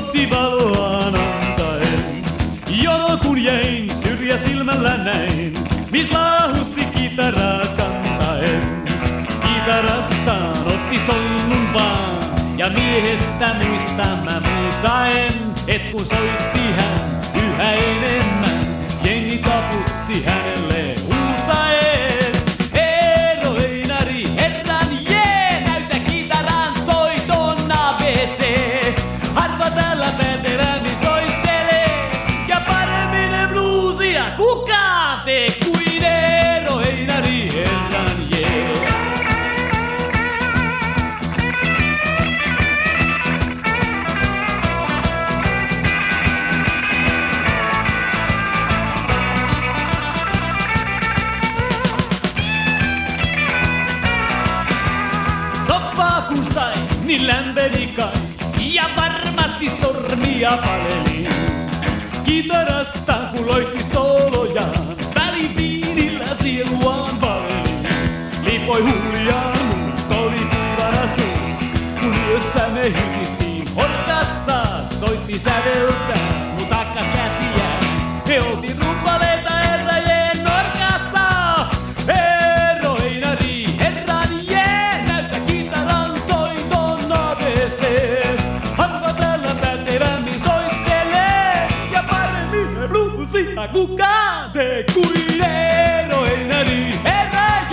kohti valoaan antaen. Jo kun jäin syrjä silmällä näin, mis laahusti kitaraa kantaen. Kitarastaan otti sonnun vaan, ja miehestä muista mä muutaen. Et kun soitti hän yhä enemmän, jengi taputti hänelle huutaen. Eero Einari, herran jee, näytä kitaran soiton ABC. Harva täällä pääterämmin soittelee, ja paremmin bluesia kukaan tee kuin Eero Einari, herran jee. Soppaa kun sai, niin lämpeni kai, ja varmasti sormia paleli. Kitarasta kun loitti soolojaan, väliviinillä sieluaan valeli. Lipoi huuliaan, mut oli kuivana suu, kun yössä me hykistiin hortassa. Soitti säveltä, mut hakkas käsiään, me oltiin rumpaleita herrajeen norkassa. Eero Einari, herran jee, näytä kitaran soiton ABC. Harva täällä pätevämmin soittelee, ja paremmin bluesia kukaan tee kuin Eero Einari, herran